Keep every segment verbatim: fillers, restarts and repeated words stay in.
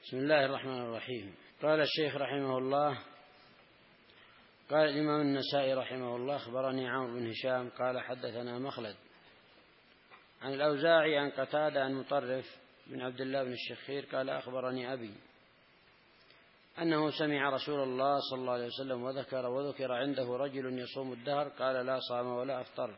بسم الله الرحمن الرحيم. قال الشيخ رحمه الله: قال الإمام النسائي رحمه الله: أخبرني عمرو بن هشام قال حدثنا مخلد عن الأوزاعي عن قتادة عن مطرف بن عبد الله بن الشخير قال أخبرني أبي أنه سمع رسول الله صلى الله عليه وسلم وذكر وذكر عنده رجل يصوم الدهر قال لا صام ولا أفطر.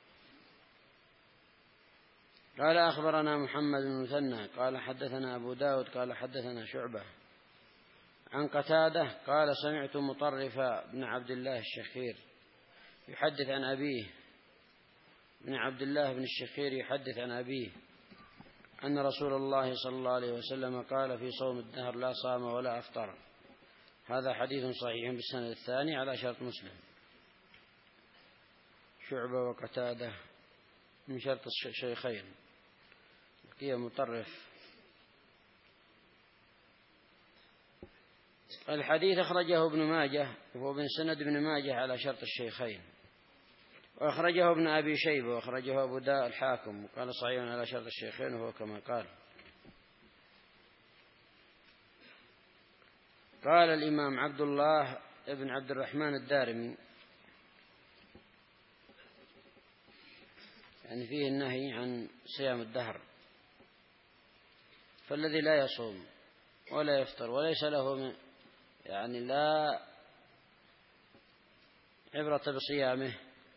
قال أخبرنا محمد بن مثنى قال حدثنا أبو داود قال حدثنا شعبة عن قتادة قال سمعت مطرف بن عبد الله الشخير يحدث عن أبيه بن عبد الله بن الشخير يحدث عن أبيه أن رسول الله صلى الله عليه وسلم قال في صوم الدهر لا صام ولا أفطر. هذا حديث صحيح بالسند الثاني على شرط مسلم. شعبة وقتادة من شرط الشيخين. بقي مطرف. الحديث أخرجه ابن ماجه وهو من سند ابن ماجه على شرط الشيخين، وأخرجه ابن أبي شيبة وأخرجه أبو داء الحاكم وقال صحيح على شرط الشيخين وهو كما قال. قال الإمام عبد الله ابن عبد الرحمن الدارمي يعني فيه النهي عن صيام الدهر، فالذي لا يصوم ولا يفطر وليس له يعني لا عبرة بصيامه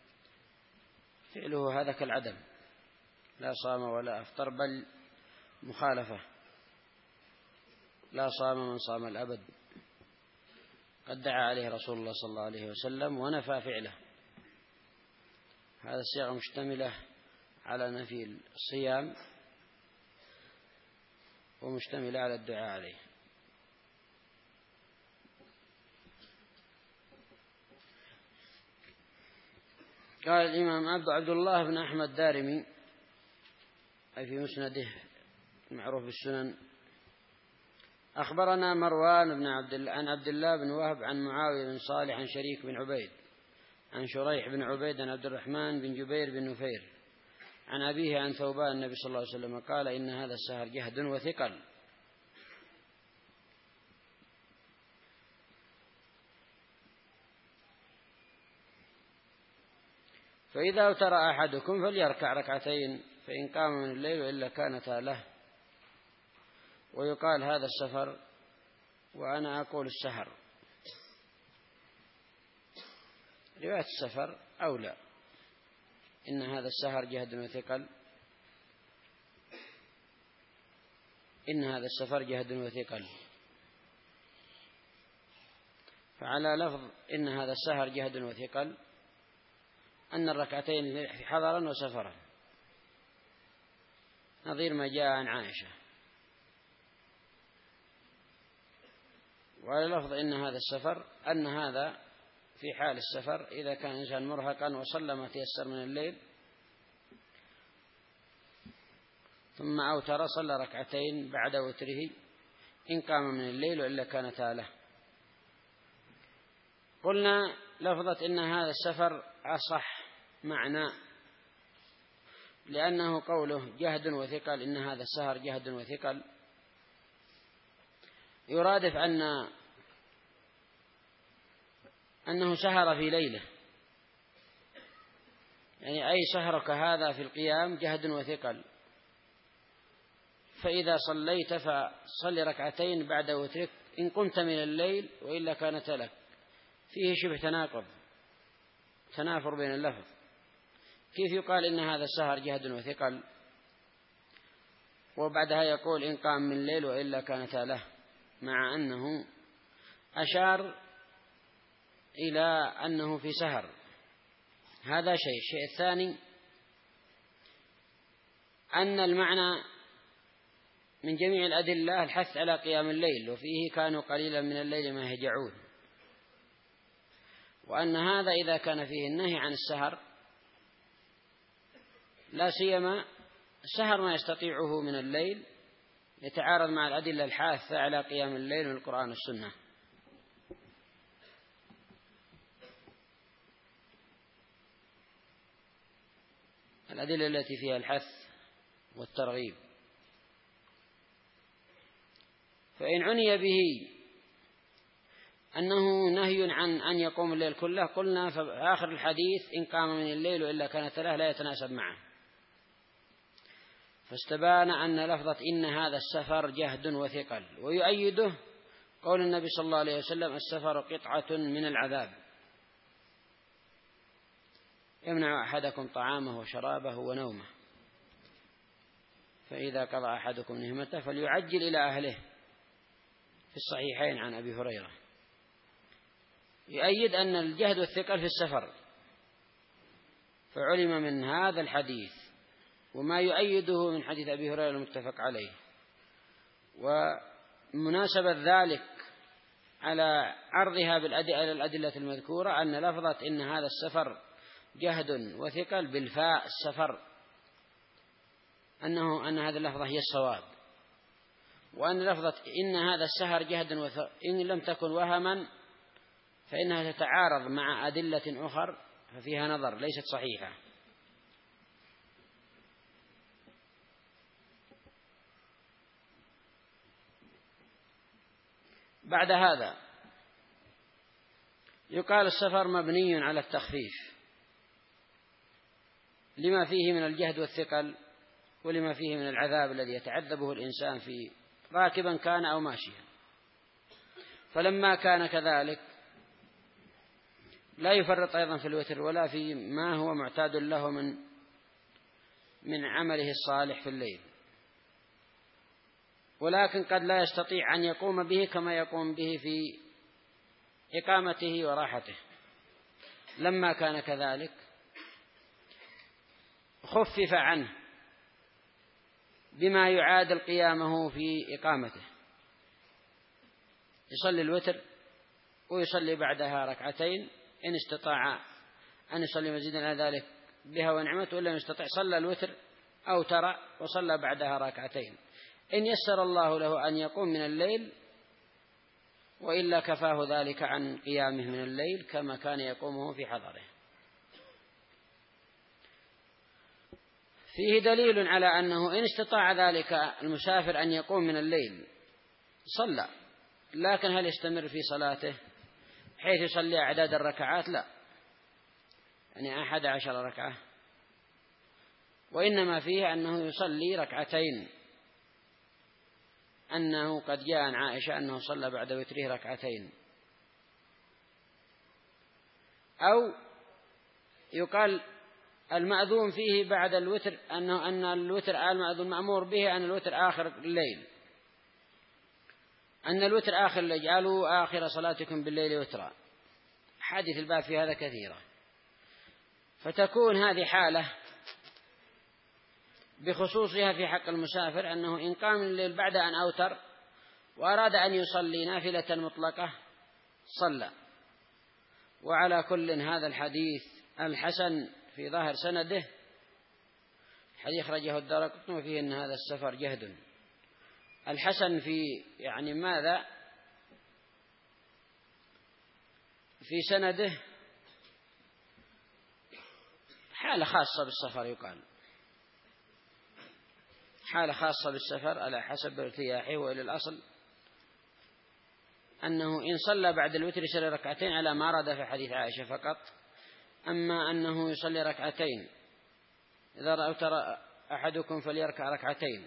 فعله هذا كالعدم، لا صام ولا أفطر، بل مخالفة، لا صام من صام الأبد، قد دعا عليه رسول الله صلى الله عليه وسلم ونفى فعله. هذا الصيغة مشتملة على نفي الصيام ومشتملة على الدعاء عليه. قال الإمام عبد الله بن أحمد الدارمي أي في مسنده المعروف بالسنن: أخبرنا مروان بن عبد الله عن عبد الله بن وهب عن معاوية بن صالح عن شريك بن عبيد عن شريح بن عبيد عن عبد الرحمن بن جبير بن نفير عن أبيه عن ثوبان النبي صلى الله عليه وسلم قال إن هذا السهر جهد وثقل. فإذا أوتر أحدكم فليركع ركعتين فإن قام من الليل وإلا كانتا له. ويقال هذا السفر وأنا أقول السهر. رواية السفر أولى. إن هذا السهر جهد وثقل، إن هذا السفر جهد وثقل. فعلى لفظ إن هذا السهر جهد وثقل أن الركعتين حضرا وسفرا، نظير ما جاء عن عائشة. وعلى لفظ إن هذا السفر أن هذا في حال السفر إذا كان إنسان مرهقا وصلى ما تيسر من الليل ثم أوتر صلى ركعتين بعد وتره إن قام من الليل وإلا كانتا له. قلنا لفظة إن هذا السفر أصح معنى، لأنه قوله جهد وثقل إن هذا السهر جهد وثقل يرادف أن أنه سهر في ليلة، يعني أي سهرك هذا في القيام جهد وثقل، فإذا صليت فصل ركعتين بعد وترك إن قمت من الليل وإلا كانت لك. فيه شبه تناقض، تنافر بين اللفظ. كيف يقال إن هذا السهر جهد وثقل وبعدها يقول إن قام من الليل وإلا كانت له، مع أنه أشار إلى أنه في سهر؟ هذا شيء. الشيء الثاني أن المعنى من جميع الأدلة الحث على قيام الليل، وفيه كانوا قليلا من الليل ما يهجعون، وأن هذا إذا كان فيه النهي عن السهر لا سيما السهر ما يستطيعه من الليل يتعارض مع الأدلة الحاثة على قيام الليل من القرآن والسنة. الأدلة التي فيها الحث والترغيب. فإن عني به أنه نهي عن أن يقوم الليل كله قلنا في آخر الحديث إن قام من الليل وإلا كانت له لا يتناسب معه، فاستبان أن لفظة إن هذا السفر جهد وثقل، ويؤيده قول النبي صلى الله عليه وسلم السفر قطعة من العذاب يمنع أحدكم طعامه وشرابه ونومه، فإذا قضى أحدكم نهمته فليعجل إلى أهله، في الصحيحين عن أبي هريرة. يؤيد أن الجهد والثقل في السفر، فعلم من هذا الحديث وما يؤيده من حديث أبي هريرة المتفق عليه، ومناسبة ذلك على عرضها بالأدلة المذكورة أن لفظة إن هذا السفر جهد وثقل بالفاء السفر أنه أن هذه اللفظة هي الصواب، وأن لفظة إن هذا السهر جهد وثقل إن لم تكن وهما فإنها تتعارض مع أدلة أخرى ففيها نظر ليست صحيحة. بعد هذا يقال السفر مبني على التخفيف لما فيه من الجهد والثقل ولما فيه من العذاب الذي يتعذبه الإنسان في راكبا كان أو ماشيا. فلما كان كذلك لا يفرط أيضا في الوتر ولا في ما هو معتاد له من من عمله الصالح في الليل، ولكن قد لا يستطيع أن يقوم به كما يقوم به في إقامته وراحته. لما كان كذلك خفف عنه بما يعادل قيامه في إقامته، يصلي الوتر ويصلي بعدها ركعتين إن استطاع أن يصلي مزيدا على ذلك بها ونعمته، ولا يستطيع صلى الوتر أو ترى وصلى بعدها ركعتين إن يسر الله له أن يقوم من الليل، وإلا كفاه ذلك عن قيامه من الليل كما كان يقومه في حضره. فيه دليل على أنه إن استطاع ذلك المسافر أن يقوم من الليل صلى، لكن هل يستمر في صلاته حيث يصلي أعداد الركعات؟ لا، يعني أحد عشر ركعة، وإنما فيه أنه يصلي ركعتين، أنه قد جاء عن عائشة أنه صلى بعد وتره ركعتين. أو يقال المأذون فيه بعد الوتر أنه أن الوتر المأذون مأمور به أن الوتر آخر الليل، أن الوتر آخر الليل، اجعلوا آخر صلاتكم بالليل وترا، حديث الباب في هذا كثيرة. فتكون هذه حالة بخصوصها في حق المسافر أنه إن قام الليل بعد أن أوتر وأراد أن يصلي نافلة مطلقة صلى. وعلى كل هذا الحديث الحسن في ظاهر سنده حديث خرجه الدارقطني وفيه أن هذا السفر جهد. الحسن في يعني ماذا في سنده حالة خاصة بالسفر، يقال حالة خاصة بالسفر على حسب ارتياحه، وإلى الأصل أنه إن صلى بعد الوتر يصلي ركعتين على ما ورد في حديث عائشة فقط، أما أنه يصلي ركعتين إذا أوتر أحدكم فليركع ركعتين.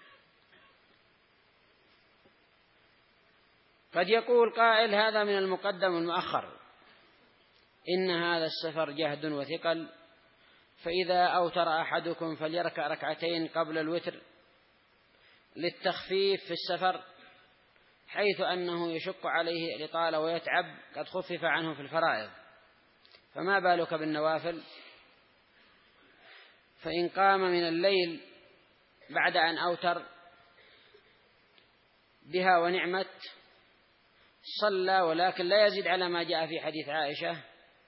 قد يقول قائل هذا من المقدم والمؤخر، إن هذا السفر جهد وثقل، فإذا أوتر أحدكم فليركع ركعتين قبل الوتر للتخفيف في السفر، حيث أنه يشق عليه الإطالة ويتعب، قد خفف عنه في الفرائض، فما بالك بالنوافل؟ فإن قام من الليل بعد أن أوتر بها ونعمت صلى، ولكن لا يزيد على ما جاء في حديث عائشة،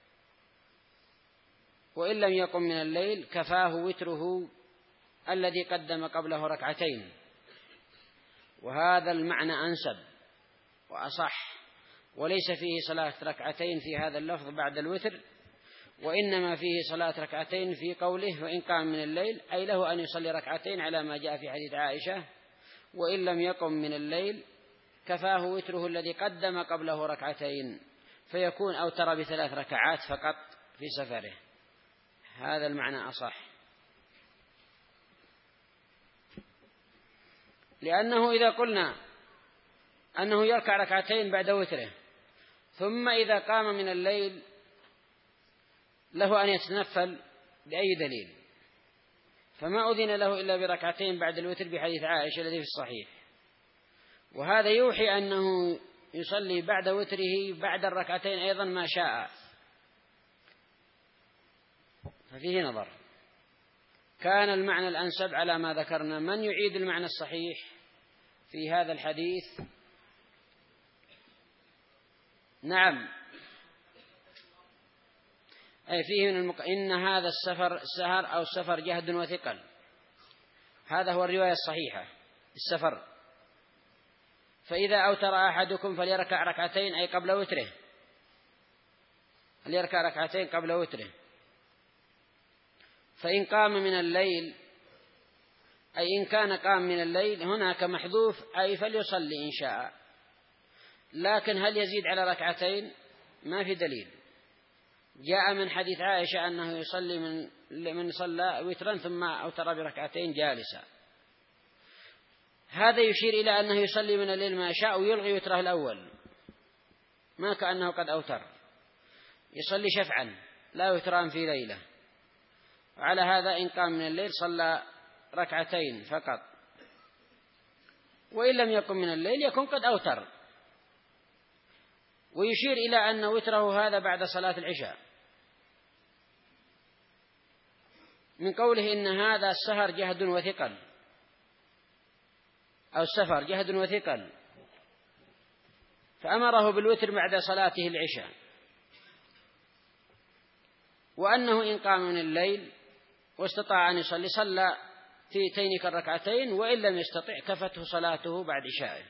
وإن لم يقم من الليل كفاه وتره الذي قدم قبله ركعتين. وهذا المعنى أنسب وأصح، وليس فيه صلاة ركعتين في هذا اللفظ بعد الوتر، وإنما فيه صلاة ركعتين في قوله وإن قام من الليل، أي له أن يصلي ركعتين على ما جاء في حديث عائشة، وإن لم يقم من الليل كفاه وتره الذي قدم قبله ركعتين، فيكون أوتر بثلاث ركعات فقط في سفره. هذا المعنى أصح، لأنه إذا قلنا أنه يركع ركعتين بعد وتره ثم إذا قام من الليل له أن يتنفل بأي دليل، فما أذن له إلا بركعتين بعد الوتر بحديث عائشة الذي في الصحيح، وهذا يوحي أنه يصلي بعد وتره بعد الركعتين أيضا ما شاء، ففيه نظر. كان المعنى الأنسب على ما ذكرنا. من يعيد المعنى الصحيح في هذا الحديث؟ نعم، أي فيه من المق... إن هذا السفر سهر أو السفر جهد وثقل، هذا هو الرواية الصحيحة، السفر. فإذا أوتر أحدكم فليركع ركعتين أي قبل وتره، فليركع ركعتين قبل وتره. فإن قام من الليل أي إن كان قام من الليل هناك محذوف أي فليصلي إن شاء، لكن هل يزيد على ركعتين؟ ما في دليل. جاء من حديث عائشة أنه يصلي من من صلى وترا ثم أوتر بركعتين جالسا، هذا يشير إلى أنه يصلي من الليل ما شاء ويلغي وتره الأول، ما كأنه قد أوتر، يصلي شفعا لا وتران في ليلة. وعلى هذا إن قام من الليل صلى ركعتين فقط، وإن لم يقم من الليل يكون قد أوتر. ويشير إلى أن وتره هذا بعد صلاة العشاء، من قوله إن هذا السهر جهد وثقل أو السفر جهد وثقل، فأمره بالوتر بعد صلاته العشاء. وأنه إن قام من الليل واستطاع أن يصلي صلى في تينك الركعتين، وإن لم يستطع كفته صلاته بعد عشائه.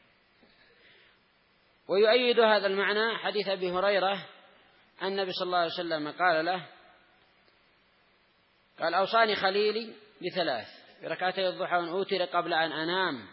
ويؤيد هذا المعنى حديث أبي هريرة النبي صلى الله عليه وسلم قال له، قال أوصاني خليلي بثلاث: بركعتي الضحى وأن أوتر قبل أن أنام،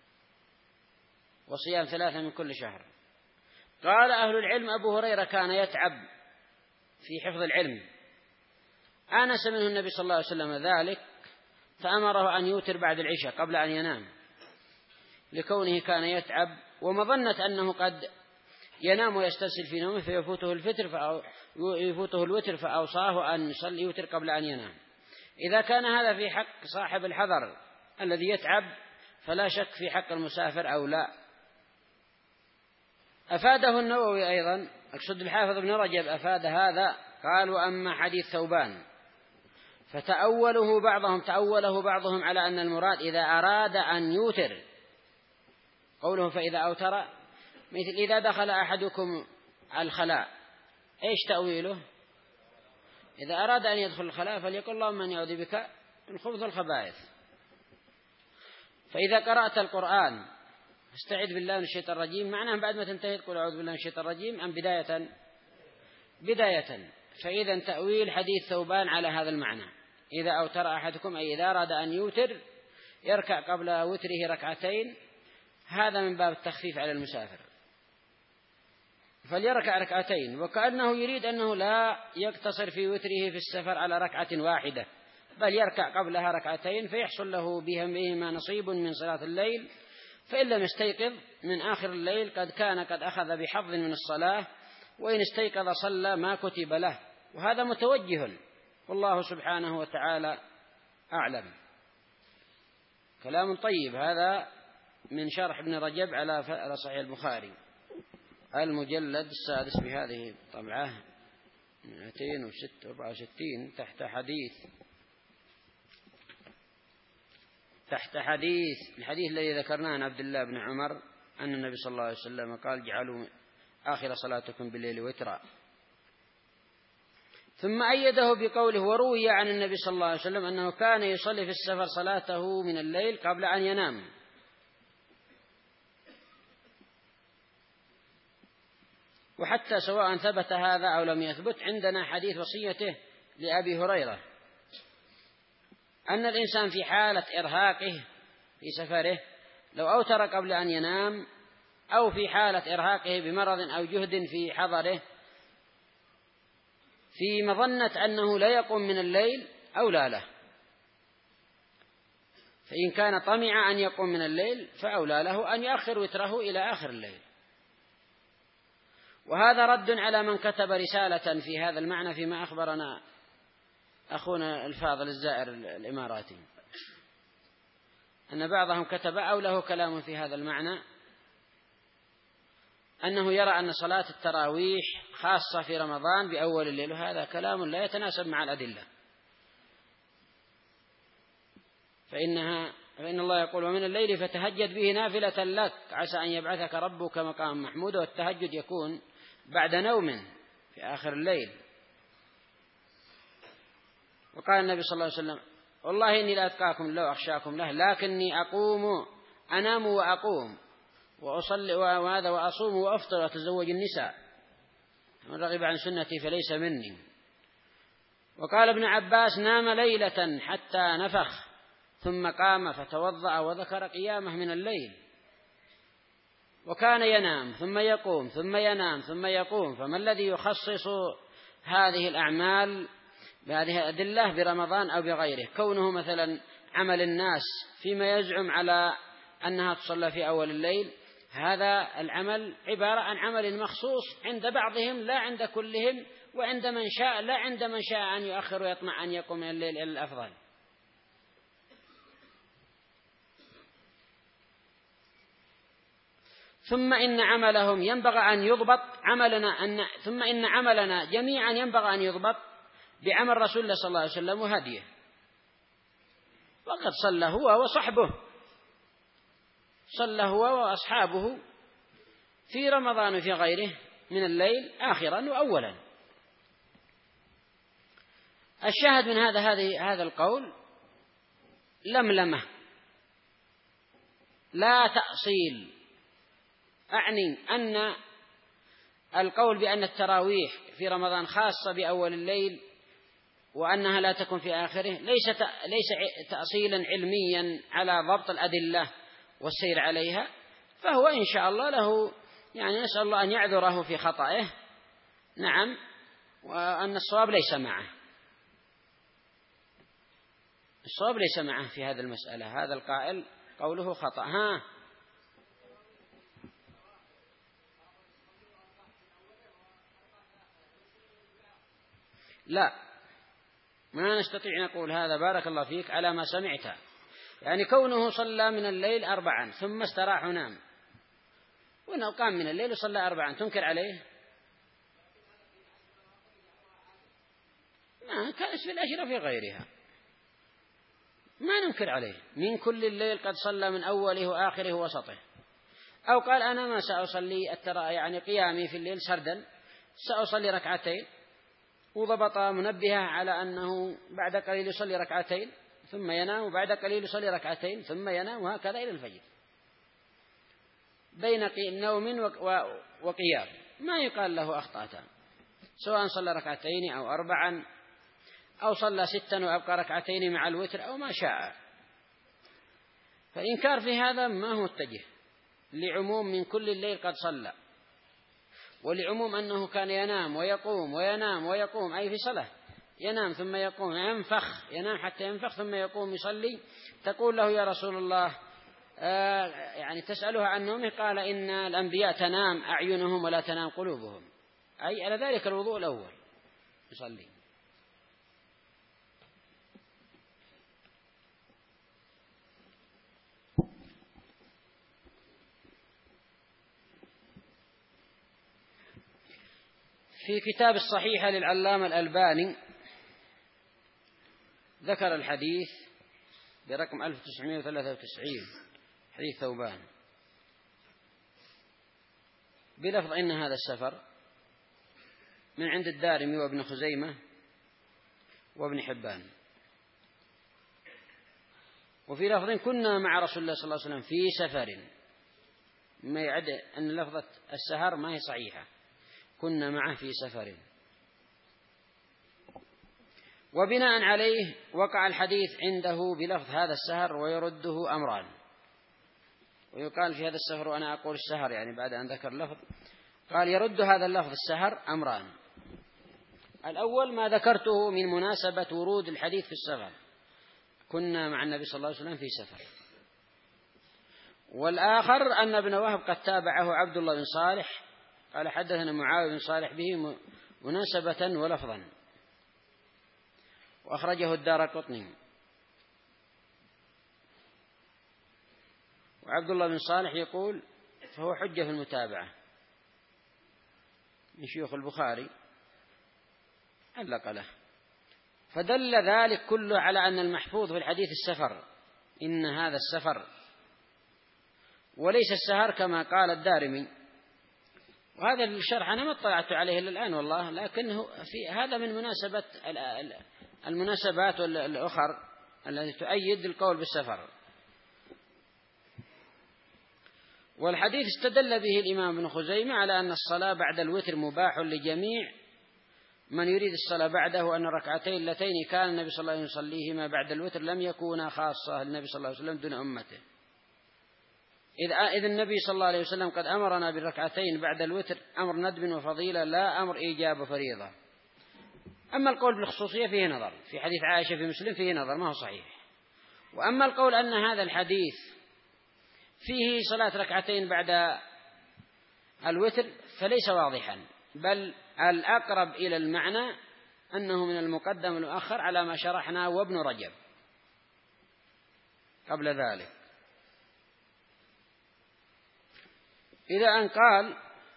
وصيام ثلاثة من كل شهر. قال أهل العلم أبو هريرة كان يتعب في حفظ العلم، آنس منه النبي صلى الله عليه وسلم ذلك فأمره أن يوتر بعد العشاء قبل أن ينام، لكونه كان يتعب ومظنة أنه قد ينام ويستسل في نومه فيفوته الفتر فأو يفوته الوتر، فأوصاه أن يصلي يوتر قبل أن ينام. إذا كان هذا في حق صاحب الحضر الذي يتعب فلا شك في حق المسافر أو لا. أفاده النووي أيضا، أقصد الحافظ ابن رجب أفاد هذا، قال: وأما حديث ثوبان فتأوله بعضهم تأوله بعضهم على أن المراد إذا أراد أن يوتر، قوله فإذا أوتر، مثل إذا دخل أحدكم الخلاء، إيش تأويله؟ إذا أراد أن يدخل الخلاء فليقل اللهم أني أعوذ بك من خبث الخبائث. فإذا قرأت القرآن استعذ بالله من الشيطان الرجيم، معناه بعد ما تنتهي تقول أعوذ بالله من الشيطان الرجيم أم بداية بداية. فإذا تأويل حديث ثوبان على هذا المعنى، إذا أوتر أحدكم أي إذا أراد أن يوتر يركع قبل وتره ركعتين، هذا من باب التخفيف على المسافر، فليركع ركعتين، وكأنه يريد أنه لا يقتصر في وتره في السفر على ركعة واحدة، بل يركع قبلها ركعتين فيحصل له بهما نصيب من صلاة الليل، فإن لم يستيقظ من آخر الليل قد كان قد أخذ بحظ من الصلاة، وإن استيقظ صلى ما كتب له، وهذا متوجه، والله سبحانه وتعالى أعلم. كلام طيب هذا من شرح ابن رجب على صحيح البخاري، المجلد السادس بهذه الطبعة مئتين وأربعة وستين، تحت حديث تحت حديث الحديث الذي ذكرناه عن عبد الله بن عمر أن النبي صلى الله عليه وسلم قال: جعلوا آخر صلاتكم بالليل وترا. ثم أيده بقوله: وروي عن النبي صلى الله عليه وسلم أنه كان يصلي في السفر صلاته من الليل قبل أن ينام. وحتى سواء ثبت هذا أو لم يثبت، عندنا حديث وصيته لأبي هريرة أن الإنسان في حالة إرهاقه في سفره لو أوتر قبل أن ينام أو في حالة إرهاقه بمرض أو جهد في حضره في مظنة أنه لا يقوم من الليل أولى له، فإن كان طمع أن يقوم من الليل فأولى له أن يؤخر وتره إلى آخر الليل. وهذا رد على من كتب رسالة في هذا المعنى فيما أخبرنا أخونا الفاضل الزائر الإماراتي، أن بعضهم كتب أو له كلام في هذا المعنى أنه يرى أن صلاة التراويح خاصة في رمضان بأول الليل، وهذا كلام لا يتناسب مع الأدلة، فإنها فإن الله يقول ومن الليل فتهجد به نافلة لك عسى أن يبعثك ربك مقام محمود، والتهجد يكون بعد نوم في آخر الليل. وقال النبي صلى الله عليه وسلم والله إني لا أتقاكم لو أخشاكم له لكني أقوم أنام وأقوم وأصلي وهذا وأصوم وأفطر وأتزوج النساء، من رغب عن سنتي فليس مني. وقال ابن عباس نام ليلة حتى نفخ ثم قام فتوضأ وذكر قيامه من الليل، وكان ينام ثم يقوم ثم ينام ثم يقوم، فما الذي يخصص هذه الأعمال بهذه الأدلة برمضان أو بغيره؟ كونه مثلا عمل الناس فيما يزعم على أنها تصلى في أول الليل، هذا العمل عبارة عن عمل مخصوص عند بعضهم لا عند كلهم، وعند من شاء لا عند من شاء أن يؤخر ويطمع أن يقوم من الليل إلى الأفضل. ثم إن عملهم ينبغي أن يضبط عملنا أن ثم إن عملنا جميعا ينبغي أن يضبط بعمل رسول الله صلى الله عليه وسلم وهديه، وقد صلى هو وصحبه، صلى هو وأصحابه في رمضان وفي غيره من الليل آخرا وأولا. الشاهد من هذا هذه هذا القول لملمة لا تأصيل، أعني أن القول بأن التراويح في رمضان خاصة بأول الليل وأنها لا تكون في آخره ليس ليس تأصيلا علميا على ضبط الأدلة والسير عليها، فهو إن شاء الله له يعني نسأل الله أن يعذره في خطأه، نعم، وأن الصواب ليس معه، الصواب ليس معه في هذه المسألة، هذا القائل قوله خطأ. ها لا، ما نستطيع نقول هذا بارك الله فيك على ما سمعت، يعني كونه صلى من الليل أربعا ثم استراح ونام، وإنه قام من الليل وصلى أربعا تنكر عليه؟ ما كانت في الأشرة في غيرها ما ننكر عليه، من كل الليل قد صلى من أوله وآخره ووسطه. أو قال أنا ما سأصلي الترى يعني قيامي في الليل سردا، سأصلي ركعتين، وضبط منبهه على أنه بعد قليل يصلي ركعتين ثم ينام، وبعد قليل يصلي ركعتين ثم ينام، وهكذا إلى الفجر بين نوم وقيام، ما يقال له أخطأت، سواء صلى ركعتين أو أربعا أو صلى ستا وأبقى ركعتين مع الوتر أو ما شاء. فإنكار في هذا ما هو متجه لعموم من كل الليل قد صلى، ولعموم أنه كان ينام ويقوم وينام ويقوم، أي في صلاة ينام ثم يقوم، ينفخ ينام حتى ينفخ ثم يقوم يصلي، تقول له يا رسول الله آه يعني تسأله عن نومه، قال إن الأنبياء تنام أعينهم ولا تنام قلوبهم، أي على ذلك الوضوء الأول يصلي. في كتاب الصحيحة للعلامة الألباني ذكر الحديث برقم ألف وتسعمائة وثلاثة وتسعين، حديث ثوبان، بلفظ إن هذا السفر من عند الدارمي وابن خزيمة وابن حبان، وفي لفظ كنا مع رسول الله صلى الله عليه وسلم في سفر، ما يعد أن لفظة السهر ما هي صحيحة، كنا معه في سفر. وبناء عليه وقع الحديث عنده بلفظ هذا السهر ويرده أمران، ويقال في هذا السفر وأنا أقول السهر يعني بعد أن ذكر اللفظ. قال يرد هذا اللفظ السهر أمران: الأول ما ذكرته من مناسبة ورود الحديث في السفر، كنا مع النبي صلى الله عليه وسلم في سفر. والآخر أن ابن وهب قد تابعه عبد الله بن صالح قال حدثنا معاوية بن صالح به مناسبة ولفظا، وأخرجه الدارقطني. وعبد الله بن صالح يقول فهو حجة في المتابعة من شيوخ البخاري، علق له. فدل ذلك كله على أن المحفوظ في الحديث السفر، إن هذا السفر، وليس السهر كما قال الدارمي. وهذا الشرح أنا ما اطلعت عليه إلا الآن والله، لكنه في هذا من مناسبة المناسبات الأخرى التي تؤيد القول بالسفر. والحديث استدل به الإمام ابن خزيمة على أن الصلاة بعد الوتر مباح لجميع من يريد الصلاة بعده، أن الركعتين اللتين كان النبي صلى الله عليه وسلم يصليهما بعد الوتر لم يكونا خاصة للنبي صلى الله عليه وسلم دون أمته، إذ النبي صلى الله عليه وسلم قد أمرنا بالركعتين بعد الوتر أمر ندب وفضيلة لا أمر إيجاب وفريضة. أما القول بالخصوصية فيه نظر، في حديث عائشة في مسلم فيه نظر ما هو صحيح. وأما القول أن هذا الحديث فيه صلاة ركعتين بعد الوتر فليس واضحا، بل الأقرب إلى المعنى أنه من المقدم والمؤخر على ما شرحنا وابن رجب قبل ذلك. إذا أن قال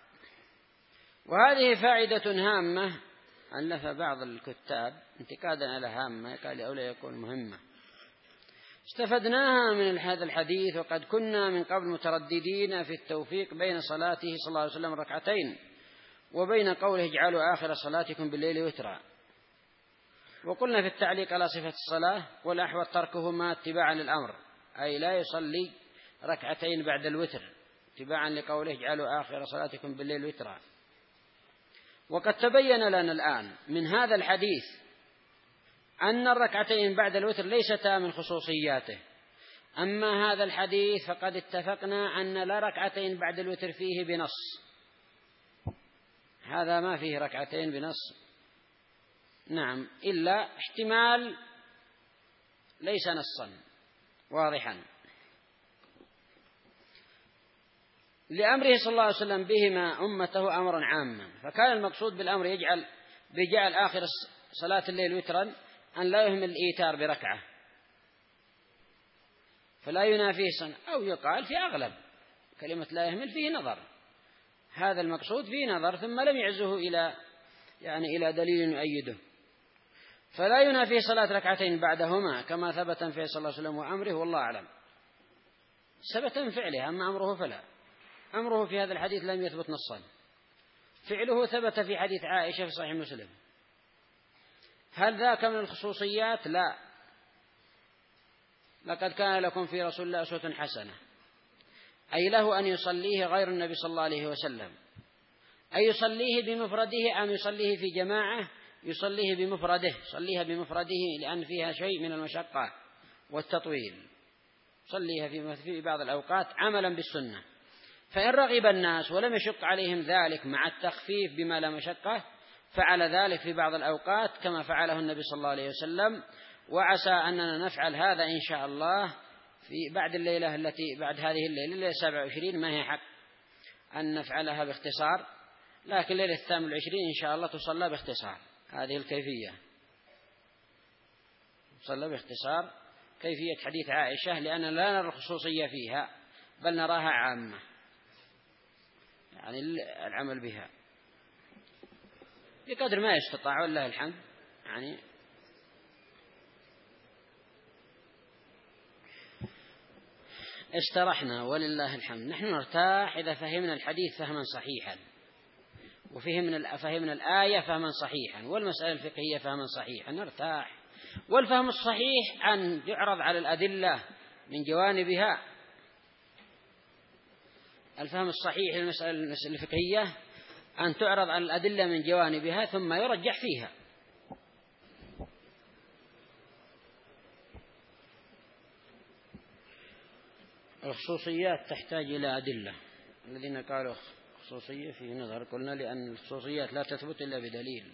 وهذه فائدة هامة، ألف بعض الكتاب انتقادا على هامة قال أولى يكون مهمة، استفدناها من هذا الحديث. وقد كنا من قبل مترددين في التوفيق بين صلاته صلى الله عليه وسلم ركعتين وبين قوله اجعلوا آخر صلاتكم بالليل وترا. وقلنا في التعليق على صفة الصلاة والأحوط تركهما اتباعا للأمر، أي لا يصلي ركعتين بعد الوتر اتباعا لقوله اجعلوا آخر صلاتكم بالليل وترا. وقد تبين لنا الآن من هذا الحديث أن الركعتين بعد الوتر ليستا من خصوصياته. أما هذا الحديث فقد اتفقنا أن لا ركعتين بعد الوتر فيه بنص، هذا ما فيه ركعتين بنص، نعم، إلا احتمال ليس نصا واضحا، لأمره صلى الله عليه وسلم بهما أمته أمرا عاما. فكان المقصود بالأمر يجعل بجعل آخر صلاة الليل وترا أن لا يهمل الإيتار بركعة، فلا ينافيه سنة، أو يقال في أغلب كلمة لا يهمل فيه نظر، هذا المقصود فيه نظر، ثم لم يعزه إلى يعني إلى دليل يؤيده. فلا ينافيه صلاة ركعتين بعدهما كما ثبت في صلى الله عليه وسلم وأمره، والله أعلم. ثبت من فعله، أما أمره فلا. أمره في هذا الحديث لم يثبت نصا، فعله ثبت في حديث عائشة في صحيح مسلم. هل ذاك من الخصوصيات؟ لا، لقد كان لكم في رسول الله أسوة حسنة، أي له أن يصليه غير النبي صلى الله عليه وسلم، أي يصليه بمفرده أم يصليه في جماعة؟ يصليه بمفرده، يصليها بمفرده لأن فيها شيء من المشقة والتطويل، يصليها في بعض الأوقات عملا بالسنة. فإن رغب الناس ولم يشق عليهم ذلك مع التخفيف بما لا مشقة فعل ذلك في بعض الأوقات كما فعله النبي صلى الله عليه وسلم. وعسى أننا نفعل هذا إن شاء الله في بعد الليلة التي بعد هذه الليلة، الليلة السابعة والعشرين، ما هي حق أن نفعلها باختصار، لكن الليلة الثامن والعشرين إن شاء الله تصلى باختصار. هذه الكيفية تصلى باختصار كيفية حديث عائشة، لأن لا نرى الخصوصية فيها بل نراها عامة، يعني العمل بها بقدر ما يستطاع والله الحمد. يعني استرحنا ولله الحمد. نحن نرتاح إذا فهمنا الحديث فهما صحيحا، وفهمنا فهمنا الآية فهما صحيحا، والمسألة الفقهية فهما صحيحا، نرتاح. والفهم الصحيح أن يعرض على الأدلة من جوانبها. الفهم الصحيح للمسألة الفقهية أن تعرض على الأدلة من جوانبها ثم يرجح فيها. الخصوصيات تحتاج إلى أدلة. الذين قالوا خصوصية فيه نظر، قلنا لأن الخصوصيات لا تثبت إلا بدليل.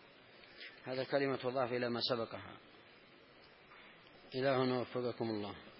هذا كلمة تضاف إلى ما سبقها. إلهنا وفقكم الله.